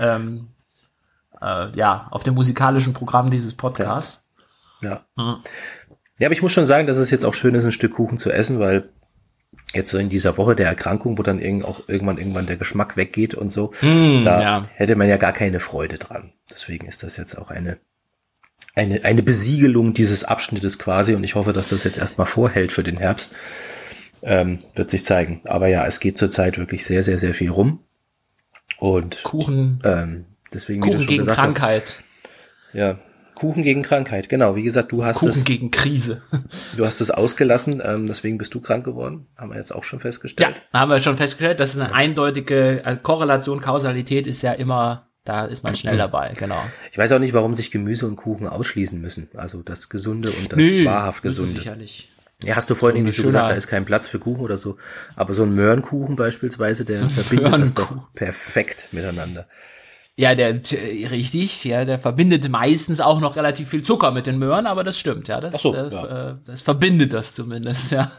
auf dem musikalischen Programm dieses Podcasts. Ja. Ja, aber ich muss schon sagen, dass es jetzt auch schön ist, ein Stück Kuchen zu essen, weil jetzt so in dieser Woche der Erkrankung, wo dann irgendwann der Geschmack weggeht und so, hätte man ja gar keine Freude dran. Deswegen ist das jetzt auch eine Besiegelung dieses Abschnittes quasi, und ich hoffe, dass das jetzt erstmal vorhält für den Herbst. Wird sich zeigen. Aber ja, es geht zurzeit wirklich sehr, sehr, sehr viel rum. Und Kuchen, deswegen, Kuchen gegen Krankheit. Ja, Kuchen gegen Krankheit, genau. Wie gesagt, Kuchen gegen Krise. Du hast es ausgelassen, deswegen bist du krank geworden. Haben wir jetzt auch schon festgestellt. Ja, haben wir schon festgestellt. Das ist eine eindeutige Korrelation, Kausalität ist ja immer, da ist man schnell dabei, genau. Ich weiß auch nicht, warum sich Gemüse und Kuchen ausschließen müssen. Also das Gesunde und das wahrhaft Gesunde. Sicherlich. Ja, hast du vorhin irgendwie so gesagt, da ist kein Platz für Kuchen oder so. Aber so ein Möhrenkuchen beispielsweise, der verbindet das doch perfekt miteinander. Ja, richtig, ja, der verbindet meistens auch noch relativ viel Zucker mit den Möhren, aber das stimmt, ja, das verbindet das zumindest, ja.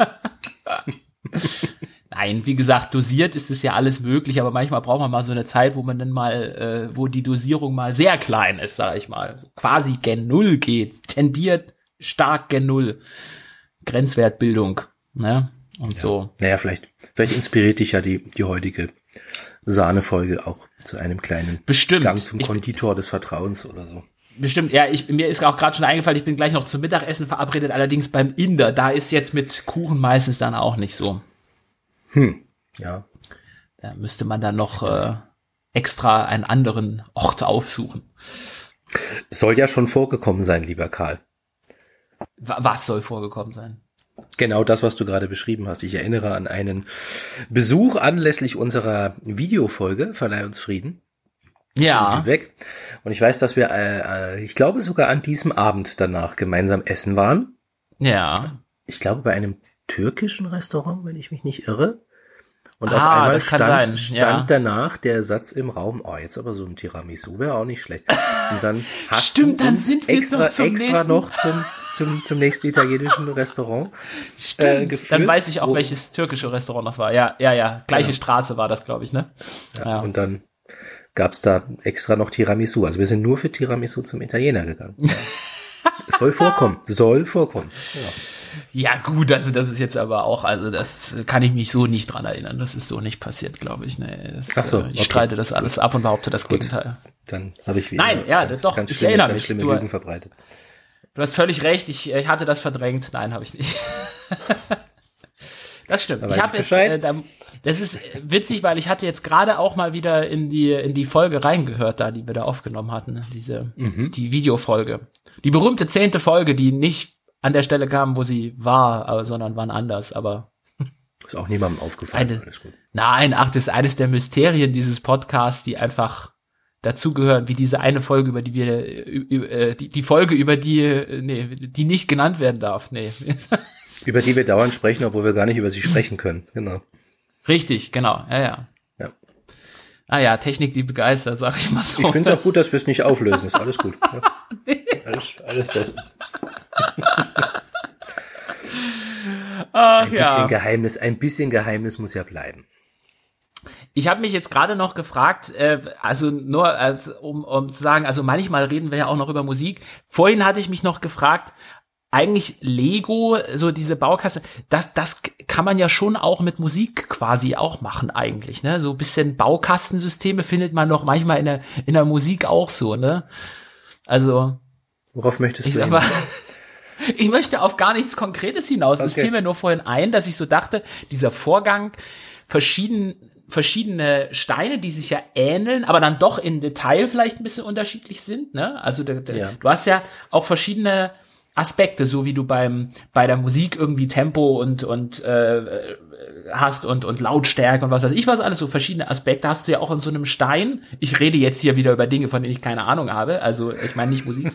Nein, wie gesagt, dosiert ist es ja alles möglich, aber manchmal braucht man mal so eine Zeit, wo man dann mal, wo die Dosierung mal sehr klein ist, sag ich mal, so quasi gen Null geht, tendiert stark gen Null, Grenzwertbildung, ne, und so. Naja, vielleicht inspiriert dich ja die heutige Sahnefolge auch zu einem kleinen Gang zum Konditor des Vertrauens oder so. Bestimmt, ja, mir ist auch gerade schon eingefallen, ich bin gleich noch zum Mittagessen verabredet, allerdings beim Inder, da ist jetzt mit Kuchen meistens dann auch nicht so. Ja. Da müsste man dann noch extra einen anderen Ort aufsuchen. Soll ja schon vorgekommen sein, lieber Karl. Was soll vorgekommen sein? Genau das, was du gerade beschrieben hast. Ich erinnere an einen Besuch anlässlich unserer Videofolge Verleih uns Frieden. Ja. Und ich weiß, dass wir, ich glaube sogar an diesem Abend danach gemeinsam essen waren. Ja. Ich glaube bei einem türkischen Restaurant, wenn ich mich nicht irre. Und auf einmal stand danach der Satz im Raum, jetzt aber so ein Tiramisu wäre auch nicht schlecht. Und dann hast du dann sind wir extra noch zum nächsten italienischen Restaurant geführt. Dann weiß ich auch, welches türkische Restaurant das war. Ja. Gleiche Straße war das, glaube ich, ne? Ja. Und dann gab's da extra noch Tiramisu. Also wir sind nur für Tiramisu zum Italiener gegangen. Soll vorkommen. Ja gut, also das ist jetzt aber auch, also das kann ich mich so nicht dran erinnern. Das ist so nicht passiert, glaube ich. Nee, ich streite das alles ab und behaupte das Gegenteil. Dann habe ich wieder ich erinnere mich. Schlimme Lügen verbreitet. Du hast völlig recht, ich hatte das verdrängt. Nein, habe ich nicht. Das stimmt. Ich habe jetzt, das ist witzig, weil ich hatte jetzt gerade auch mal wieder in die Folge reingehört, die wir da aufgenommen hatten, die Videofolge. Die berühmte 10. Folge, die nicht an der Stelle kam, wo sie war, sondern wann anders, aber ist auch niemandem aufgefallen. Alles gut. Nein, das ist eines der Mysterien dieses Podcasts, die einfach dazugehören, wie diese eine Folge, über die wir, die Folge, über die nicht genannt werden darf, Über die wir dauernd sprechen, obwohl wir gar nicht über sie sprechen können, genau. Richtig, genau, ja. Ja, Technik, die begeistert, sag ich mal so. Ich finde es auch gut, dass wir es nicht auflösen, ist alles gut. Ja. Alles bestens. Ein bisschen Geheimnis muss ja bleiben. Ich habe mich jetzt gerade noch gefragt, um zu sagen, also manchmal reden wir ja auch noch über Musik. Vorhin hatte ich mich noch gefragt, eigentlich Lego, so diese Baukasse, das kann man ja schon auch mit Musik quasi auch machen eigentlich, ne? So ein bisschen Baukastensysteme findet man doch manchmal in der Musik auch so, ne? Also worauf möchtest du hin? Ich möchte auf gar nichts Konkretes hinaus. Okay. Es fiel mir nur vorhin ein, dass ich so dachte, dieser Vorgang, verschiedene Steine, die sich ja ähneln, aber dann doch in Detail vielleicht ein bisschen unterschiedlich sind, ne? Also du hast ja auch verschiedene Aspekte, so wie du bei der Musik irgendwie Tempo und hast und Lautstärke und was weiß ich was alles, so verschiedene Aspekte hast du ja auch in so einem Stein. Ich rede jetzt hier wieder über Dinge, von denen ich keine Ahnung habe, also ich meine nicht Musik.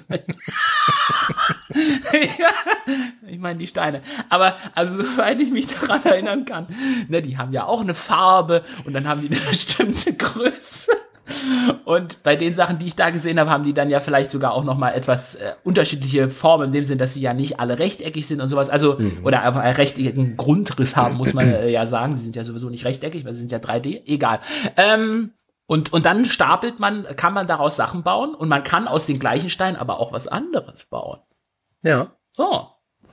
Ich meine die Steine. Aber also soweit ich mich daran erinnern kann, ne, die haben ja auch eine Farbe und dann haben die eine bestimmte Größe. Und bei den Sachen, die ich da gesehen habe, haben die dann ja vielleicht sogar auch noch mal etwas unterschiedliche Formen, in dem Sinn, dass sie ja nicht alle rechteckig sind und sowas, also oder einfach einen rechteckigen Grundriss haben, muss man ja sagen. Sie sind ja sowieso nicht rechteckig, weil sie sind ja 3D, egal. Und dann kann man daraus Sachen bauen und man kann aus den gleichen Steinen aber auch was anderes bauen. Ja. So.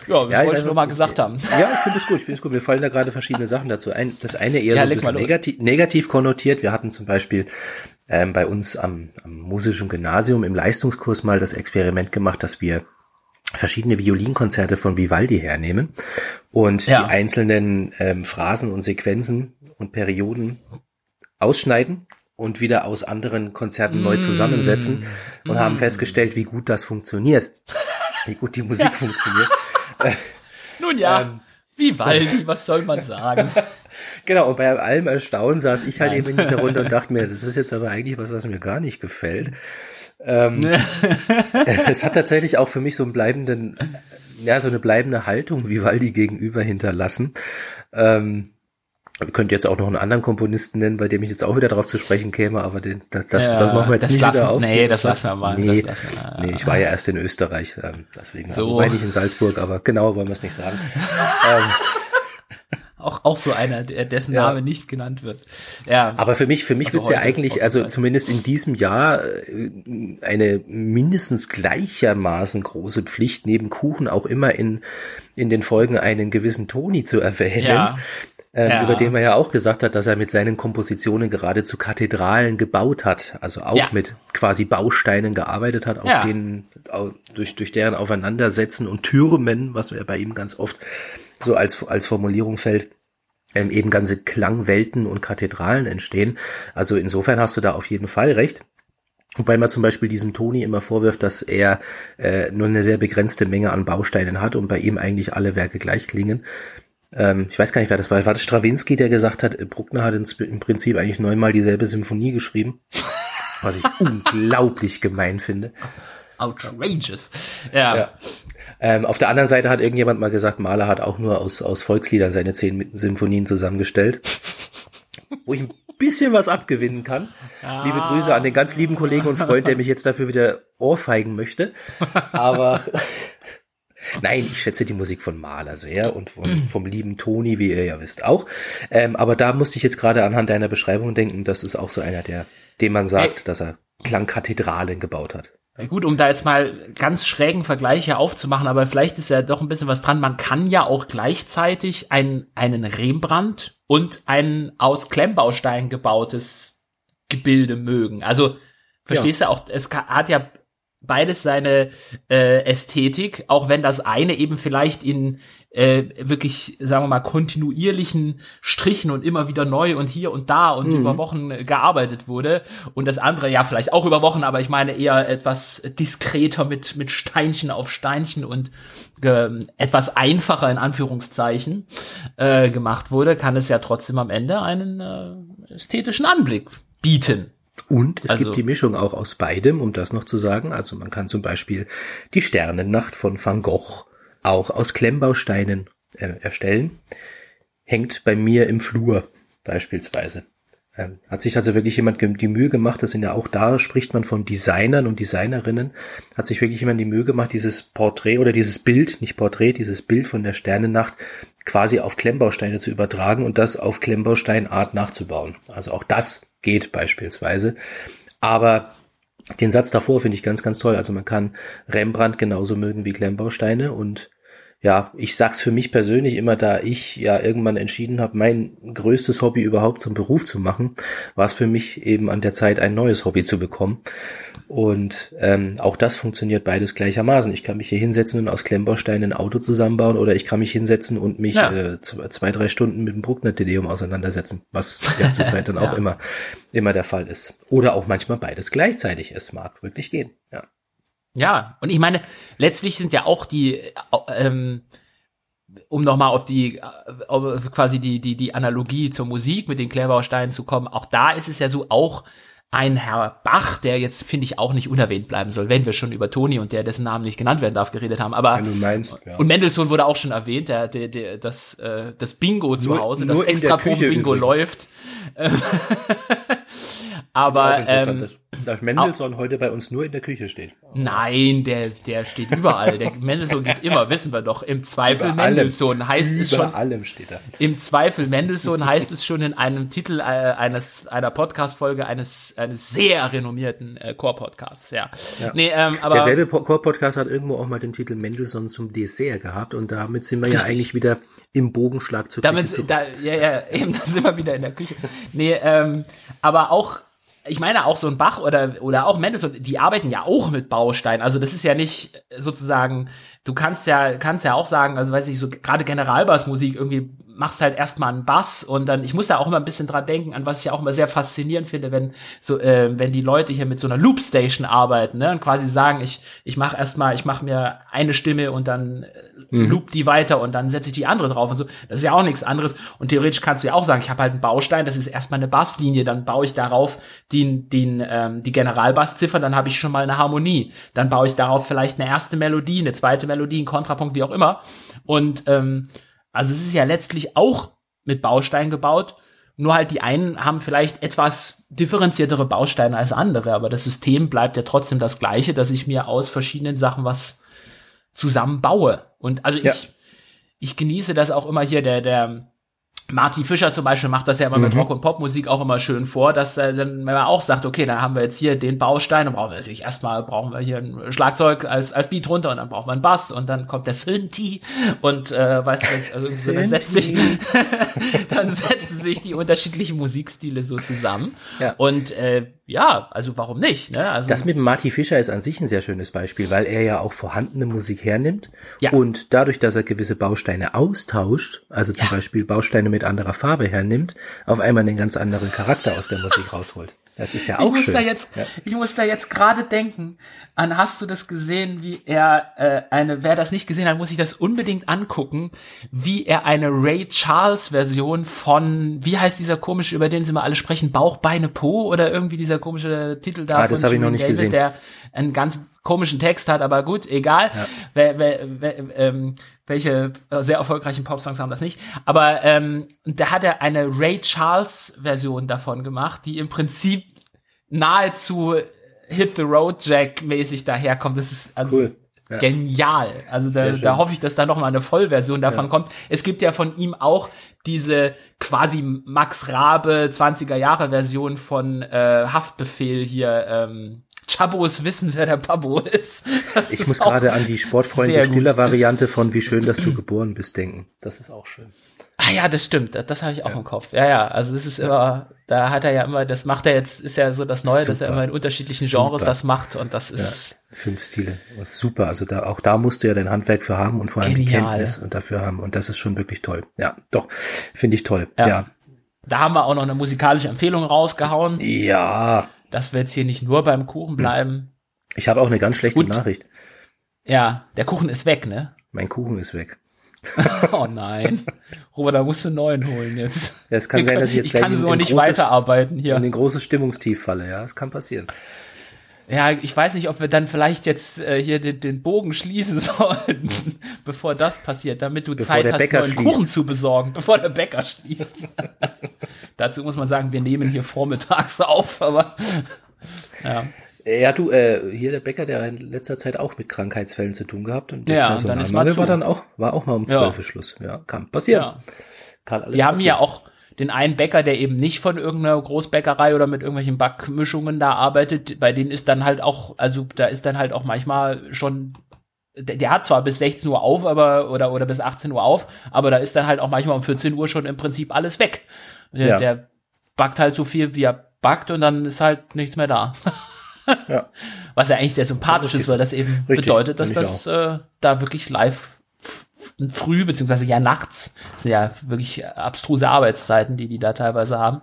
Ja, das wollte ich nur mal gesagt haben. Ja, ich finde es gut. Mir fallen da gerade verschiedene Sachen dazu ein. Das eine eher so ein bisschen negativ konnotiert. Wir hatten zum Beispiel bei uns am musischen Gymnasium im Leistungskurs mal das Experiment gemacht, dass wir verschiedene Violinkonzerte von Vivaldi hernehmen und die einzelnen Phrasen und Sequenzen und Perioden ausschneiden und wieder aus anderen Konzerten neu zusammensetzen und haben festgestellt, wie gut das funktioniert. Wie gut die Musik funktioniert. Nun ja, Vivaldi, was soll man sagen? Genau, und bei allem Erstaunen saß ich halt eben in dieser Runde und dachte mir, das ist jetzt aber eigentlich was mir gar nicht gefällt. Es hat tatsächlich auch für mich so einen so eine bleibende Haltung Vivaldi gegenüber hinterlassen. Ich könnte jetzt auch noch einen anderen Komponisten nennen, bei dem ich jetzt auch wieder drauf zu sprechen käme, aber das machen wir jetzt nicht wieder auf. Nee, das lassen wir mal. Nee, ich war ja erst in Österreich, deswegen war ich nicht in Salzburg, aber genauer wollen wir es nicht sagen. Auch so einer, dessen Name nicht genannt wird. Ja. Aber für mich wird's ja eigentlich, also zumindest in diesem Jahr, eine mindestens gleichermaßen große Pflicht, neben Kuchen auch immer in den Folgen einen gewissen Toni zu erwähnen. Über den man ja auch gesagt hat, dass er mit seinen Kompositionen geradezu Kathedralen gebaut hat, also auch mit quasi Bausteinen gearbeitet hat, auf denen, durch deren Aufeinandersetzen und Türmen, was ja bei ihm ganz oft so als Formulierung fällt, eben ganze Klangwelten und Kathedralen entstehen. Also insofern hast du da auf jeden Fall recht. Wobei man zum Beispiel diesem Toni immer vorwirft, dass er nur eine sehr begrenzte Menge an Bausteinen hat und bei ihm eigentlich alle Werke gleich klingen. Ich weiß gar nicht, wer das war. War das Stravinsky, der gesagt hat, Bruckner hat im Prinzip eigentlich 9-mal dieselbe Symphonie geschrieben? Was ich unglaublich gemein finde. Outrageous. Ja. Auf der anderen Seite hat irgendjemand mal gesagt, Mahler hat auch nur aus Volksliedern seine 10 Symphonien zusammengestellt. Wo ich ein bisschen was abgewinnen kann. Liebe Grüße an den ganz lieben Kollegen und Freund, der mich jetzt dafür wieder ohrfeigen möchte. Aber nein, ich schätze die Musik von Mahler sehr und vom lieben Toni, wie ihr ja wisst, auch. Aber da musste ich jetzt gerade anhand deiner Beschreibung denken, das ist auch so einer, dem man sagt, dass er Klangkathedralen gebaut hat. Gut, um da jetzt mal ganz schrägen Vergleiche aufzumachen, aber vielleicht ist ja doch ein bisschen was dran. Man kann ja auch gleichzeitig einen Rembrandt und ein aus Klemmbausteinen gebautes Gebilde mögen. Also, verstehst du auch, es hat ja beides seine Ästhetik, auch wenn das eine eben vielleicht in wirklich, sagen wir mal, kontinuierlichen Strichen und immer wieder neu und hier und da und über Wochen gearbeitet wurde und das andere ja vielleicht auch über Wochen, aber ich meine eher etwas diskreter mit Steinchen auf Steinchen und etwas einfacher in Anführungszeichen gemacht wurde, kann es ja trotzdem am Ende einen ästhetischen Anblick bieten. Und es gibt die Mischung auch aus beidem, um das noch zu sagen. Also man kann zum Beispiel die Sternennacht von Van Gogh auch aus Klemmbausteinen erstellen. Hängt bei mir im Flur beispielsweise. Hat sich also wirklich jemand die Mühe gemacht, das sind ja auch da, spricht man von Designern und Designerinnen, hat sich wirklich jemand die Mühe gemacht, dieses Porträt oder dieses Bild, nicht Porträt, dieses Bild von der Sternennacht quasi auf Klemmbausteine zu übertragen und das auf Klemmbausteinart nachzubauen. Also auch das geht beispielsweise. Aber den Satz davor finde ich ganz, ganz toll. Also man kann Rembrandt genauso mögen wie Klemmbausteine und ja, ich sag's für mich persönlich immer, da ich ja irgendwann entschieden habe, mein größtes Hobby überhaupt zum Beruf zu machen, war es für mich eben an der Zeit, ein neues Hobby zu bekommen. Und auch das funktioniert beides gleichermaßen. Ich kann mich hier hinsetzen und aus Klemmbausteinen ein Auto zusammenbauen oder ich kann mich hinsetzen und mich 2-3 Stunden mit dem Bruckner-Te-Deum auseinandersetzen, was ja zurzeit dann auch immer der Fall ist. Oder auch manchmal beides gleichzeitig. Es mag wirklich gehen, ja. Ja, und ich meine, letztlich sind ja auch die, um nochmal auf quasi die Analogie zur Musik mit den Klemmbausteinen zu kommen, auch da ist es ja so, auch ein Herr Bach, der jetzt, finde ich, auch nicht unerwähnt bleiben soll, wenn wir schon über Toni und dessen Namen nicht genannt werden darf, geredet haben, aber, wenn du meinst, ja. Und Mendelssohn wurde auch schon erwähnt, das Bingo zu Hause, das Extra-Bingo läuft. Aber dass Mendelssohn heute bei uns nur in der Küche steht. Nein, der steht überall. Der Mendelssohn geht immer, wissen wir doch. Im Zweifel Über Mendelssohn allem, heißt es schon. Über allem steht er. Im Zweifel Mendelssohn heißt es schon in einem Titel einer Podcast-Folge eines sehr renommierten Chor-Podcasts. Ja. Nee, aber derselbe Chor-Podcast hat irgendwo auch mal den Titel Mendelssohn zum Dessert gehabt und damit sind wir ja eigentlich wieder im Bogenschlag zur Küche zurück. Eben, da sind wir wieder in der Küche. Nee, aber auch, ich meine auch so ein Bach oder auch Mendelssohn, die arbeiten ja auch mit Bausteinen. Also das ist ja nicht sozusagen, du kannst ja auch sagen, also weiß ich, so gerade Generalbassmusik irgendwie machst halt erstmal einen Bass und dann, ich muss da auch immer ein bisschen dran denken, an was ich auch immer sehr faszinierend finde, wenn die Leute hier mit so einer Loopstation arbeiten, ne, und quasi sagen, ich mache mir eine Stimme und dann loop die weiter und dann setze ich die andere drauf und so. Das ist ja auch nichts anderes. Und theoretisch kannst du ja auch sagen, ich habe halt einen Baustein, das ist erstmal eine Basslinie, dann baue ich darauf die Generalbassziffer, dann habe ich schon mal eine Harmonie. Dann baue ich darauf vielleicht eine erste Melodie, eine zweite Melodie, einen Kontrapunkt, wie auch immer. Und also es ist ja letztlich auch mit Bausteinen gebaut, nur halt die einen haben vielleicht etwas differenziertere Bausteine als andere, aber das System bleibt ja trotzdem das gleiche, dass ich mir aus verschiedenen Sachen was zusammenbaue. Und also ich genieße das auch immer hier, der Marty Fischer zum Beispiel macht das ja immer mit Rock- und Popmusik auch immer schön vor, dass er dann, wenn man auch sagt, okay, dann haben wir jetzt hier den Baustein, dann brauchen wir hier ein Schlagzeug als Beat runter und dann brauchen wir einen Bass und dann kommt der Synthi und weißt du, also so, dann setzen sich die unterschiedlichen Musikstile so zusammen. Ja. Und also warum nicht? Ne? Also das mit dem Marty Fischer ist an sich ein sehr schönes Beispiel, weil er ja auch vorhandene Musik hernimmt und dadurch, dass er gewisse Bausteine austauscht, also zum Beispiel Bausteine mit anderer Farbe hernimmt, auf einmal einen ganz anderen Charakter aus der Musik rausholt. Das ist ja auch schön. Ich muss da jetzt gerade denken hast du das gesehen, wie er wer das nicht gesehen hat, muss sich das unbedingt angucken, wie er eine Ray Charles Version von, wie heißt dieser komische, über den sie mal alle sprechen, Bauch, Beine, Po oder irgendwie dieser komische Titel da von das habe ich noch nicht David, gesehen. Der einen ganz komischen Text hat, aber gut, egal. Ja. Welche sehr erfolgreichen Popsongs haben das nicht. Aber da hat er eine Ray Charles Version davon gemacht, die im Prinzip nahezu Hit the Road Jack mäßig daherkommt. Das ist also cool. Genial. Also da hoffe ich, dass da noch mal eine Vollversion davon kommt. Es gibt ja von ihm auch diese quasi Max Rabe 20er Jahre Version von Haftbefehl hier, Chabos wissen, wer der Babbo ist. Ich muss gerade an die Sportfreunde Stiller Variante von Wie schön, dass du geboren bist denken. Das ist auch schön. Ah ja, das stimmt. Das habe ich auch im Kopf. Ja. Also das ist immer, da hat er ja immer, das macht er jetzt, ist ja so das Neue, dass er immer in unterschiedlichen Genres das macht und das ist 5 Stile. Super. Also da musst du ja dein Handwerk für haben und vor allem die Kenntnis und dafür haben und das ist schon wirklich toll. Ja, doch. Finde ich toll. Ja. Da haben wir auch noch eine musikalische Empfehlung rausgehauen. Ja. Dass wir jetzt hier nicht nur beim Kuchen bleiben. Ich habe auch eine ganz schlechte Nachricht. Ja, der Kuchen ist weg, ne? Mein Kuchen ist weg. Oh nein. Robert, da musst du einen neuen holen jetzt. Ja, es kann sein, dass ich jetzt kann so nicht weiterarbeiten hier. In ein großes Stimmungstief falle, ja. Das kann passieren. Ja, ich weiß nicht, ob wir dann vielleicht jetzt hier den Bogen schließen sollten, bevor das passiert, damit du Zeit hast, neuen Kuchen zu besorgen, bevor der Bäcker schließt. Dazu muss man sagen, wir nehmen hier vormittags auf, aber ja. Ja, du, hier der Bäcker, der in letzter Zeit auch mit Krankheitsfällen zu tun gehabt und der Personalmangel war auch mal um 12 Uhr Schluss. Ja, kann passieren. Ja. Kann alles passieren. Haben ja auch den einen Bäcker, der eben nicht von irgendeiner Großbäckerei oder mit irgendwelchen Backmischungen da arbeitet, bei denen ist dann halt auch, also da ist dann halt auch manchmal schon, der hat zwar bis 16 Uhr auf, aber oder bis 18 Uhr auf, aber da ist dann halt auch manchmal um 14 Uhr schon im Prinzip alles weg. Der backt halt so viel, wie er backt und dann ist halt nichts mehr da. Ja. Was ja eigentlich sehr sympathisch ist, weil das eben bedeutet, dass das da wirklich live früh, beziehungsweise nachts, das sind ja wirklich abstruse Arbeitszeiten, die da teilweise haben,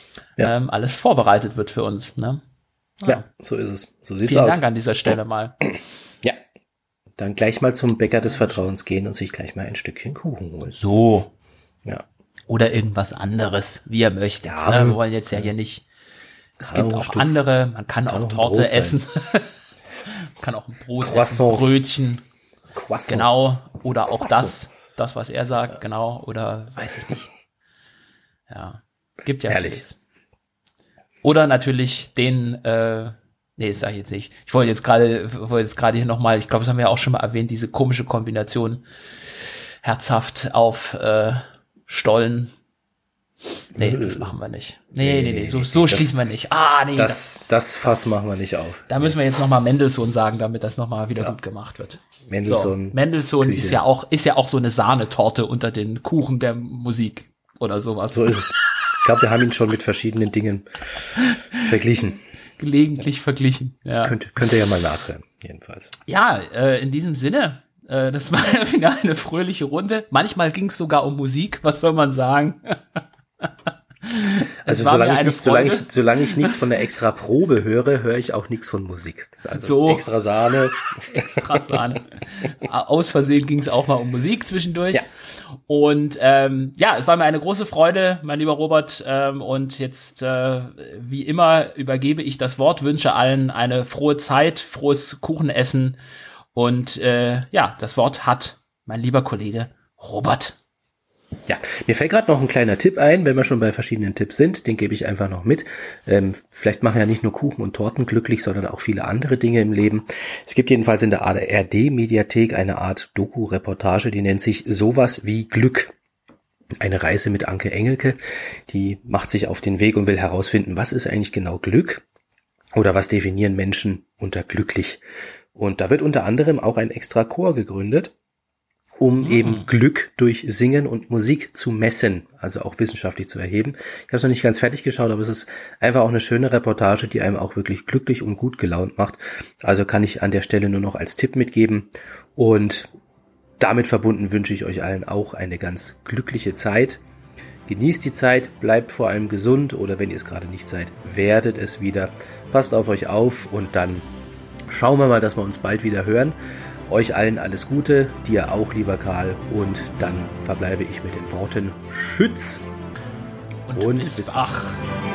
alles vorbereitet wird für uns. Ne? Ja, so ist es. So sieht's aus. Vielen Dank an dieser Stelle mal. Ja, dann gleich mal zum Bäcker des Vertrauens gehen und sich gleich mal ein Stückchen Kuchen holen. So. Ja. Oder irgendwas anderes, wie ihr möchtet. Ja. Wir wollen jetzt ja hier nicht. Es gibt auch andere, man kann auch Torte essen. Man kann auch ein Brot essen, Brötchen. Croissant. Genau, oder auch das, was er sagt, genau, oder weiß ich nicht. Ja, gibt ja Herrlich. vieles. Oder natürlich den, nee, das sag ich jetzt nicht. Ich wollte jetzt gerade hier nochmal, ich glaube, das haben wir auch schon mal erwähnt, diese komische Kombination herzhaft auf Stollen. Nee, das machen wir nicht. Nee, so schließen wir nicht. Nee, das Fass machen wir nicht auf. Da müssen wir jetzt nochmal Mendelssohn sagen, damit das nochmal wieder gut gemacht wird. Mendelssohn ist ja auch so eine Sahnetorte unter den Kuchen der Musik oder sowas. So ist es. Ich glaube, wir haben ihn schon mit verschiedenen Dingen verglichen. Gelegentlich verglichen, ja. Könnt ihr ja mal nachhören, jedenfalls. Ja, in diesem Sinne, das war wieder eine fröhliche Runde. Manchmal ging es sogar um Musik, was soll man sagen? Also solange ich nichts von der extra Probe höre ich auch nichts von Musik. Also extra Sahne. Extra Sahne. Aus Versehen ging es auch mal um Musik zwischendurch. Ja. Und es war mir eine große Freude, mein lieber Robert. Und jetzt, wie immer, übergebe ich das Wort, wünsche allen eine frohe Zeit, frohes Kuchenessen. Und das Wort hat mein lieber Kollege Robert. Ja, mir fällt gerade noch ein kleiner Tipp ein, wenn wir schon bei verschiedenen Tipps sind, den gebe ich einfach noch mit. Vielleicht machen ja nicht nur Kuchen und Torten glücklich, sondern auch viele andere Dinge im Leben. Es gibt jedenfalls in der ARD-Mediathek eine Art Doku-Reportage, die nennt sich Sowas wie Glück. Eine Reise mit Anke Engelke, die macht sich auf den Weg und will herausfinden, was ist eigentlich genau Glück oder was definieren Menschen unter glücklich. Und da wird unter anderem auch ein extra Chor gegründet, um eben Glück durch Singen und Musik zu messen, also auch wissenschaftlich zu erheben. Ich habe es noch nicht ganz fertig geschaut, aber es ist einfach auch eine schöne Reportage, die einem auch wirklich glücklich und gut gelaunt macht. Also kann ich an der Stelle nur noch als Tipp mitgeben. Und damit verbunden wünsche ich euch allen auch eine ganz glückliche Zeit. Genießt die Zeit, bleibt vor allem gesund oder wenn ihr es gerade nicht seid, werdet es wieder. Passt auf euch auf und dann schauen wir mal, dass wir uns bald wieder hören. Euch allen alles Gute, dir auch, lieber Karl. Und dann verbleibe ich mit den Worten Schütz und bis bach.